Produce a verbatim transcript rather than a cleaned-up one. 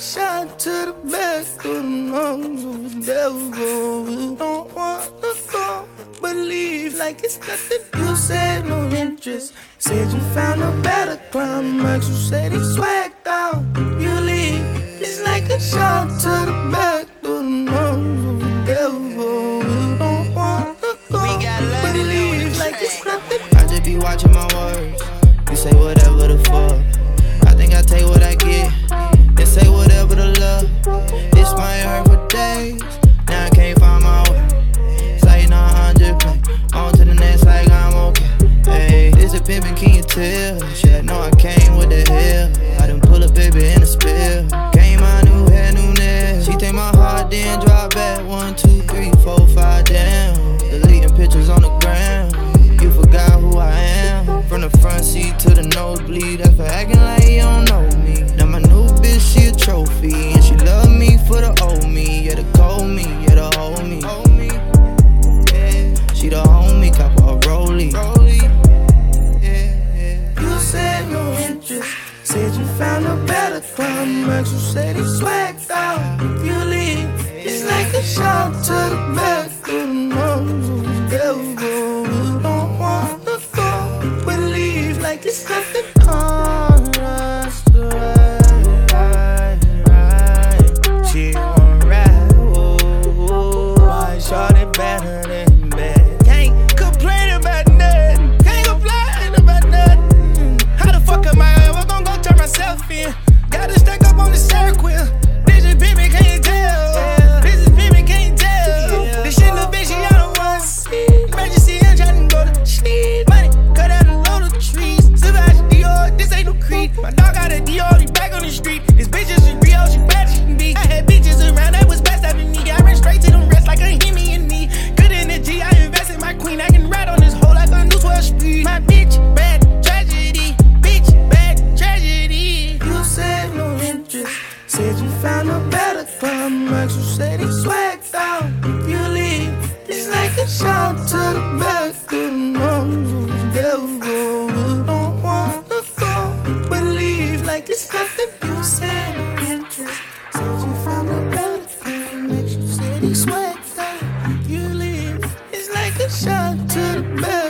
shot to the back of the lungs of the devil. You don't want to go, believe like it's nothing. You said no interest, said you found a better climax. You said he swagged out, you leave. It's like a shot to the back of the lungs of the devil. You don't want to go, believe like it's nothing. I just be watching my words. You say whatever the fuck. I think I take what I get. They say whatever the love. This might hurt for days. Now I can't find my way. It's like nine hundred play. On to the next like I'm okay. Hey, this a pimpin', can you tell? Shit, I know I came with the hell. I done pull a baby in a spill. Came my new hair, new nails. She take my heart, then drop back. One, two, three, four, five, down. Deleting pictures on the ground. You forgot who I am. From the front seat to the nosebleed. That's for acting like you don't know me. Now my new bitch, she a trophy. And she love me for the old me. Yeah, the cold me, yeah, the old me. She the homie, cop a rollie. You said no interest, said you found a better climax. You said he swagged out, you leave. It's like a shot to the back of the lungs of the devil. You don't want to go, believe like it's nothing. Alright, right, right, right. She on ride, oh, oh. Why shorty better than bad? Can't complain about nothing. Can't complain about nothing. How the fuck am I ever gonna go turn myself in? Gotta stack up on the circle. This is baby, can't tell. This is baby, can't tell. This shit little bitch, she out of one. Emergency, I'm trying to go to sleep. Money, cut out a load of trees. Savage Dior, this ain't no creed. My dog got a Dior, he back on the street. This bitch is a Rio, she bad as she can be. I had bitches around, that was best out of me. I ran straight to them rest like a Hemi and me. Good energy, I invest in my queen. I can ride on this hole like a new twelve speed. My bitch, bad tragedy. Bitch, bad tragedy. You said no interest, said you found a better climax. You said he swagged out, you leave. It's like a shot to the back of the lungs of the devil. You don't want to go, believe like it's nothing. You said no interest, said you found a better climax. You said he swagged out, you leave. It's like a shot to the back.